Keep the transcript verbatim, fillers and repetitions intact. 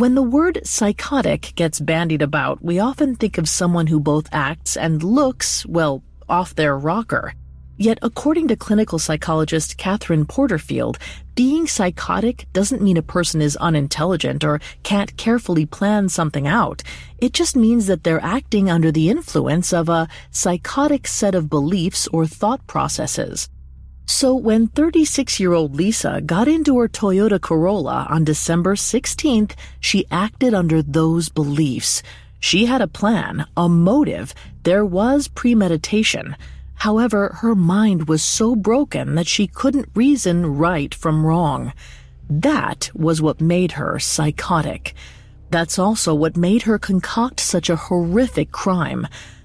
When the word psychotic gets bandied about, we often think of someone who both acts and looks, well, off their rocker. Yet, according to clinical psychologist Catherine Porterfield, being psychotic doesn't mean a person is unintelligent or can't carefully plan something out. It just means that they're acting under the influence of a psychotic set of beliefs or thought processes. So when thirty-six-year-old Lisa got into her Toyota Corolla on December sixteenth, she acted under those beliefs. She had a plan, a motive. There was premeditation. However, her mind was so broken that she couldn't reason right from wrong. That was what made her psychotic. That's also what made her concoct such a horrific crime.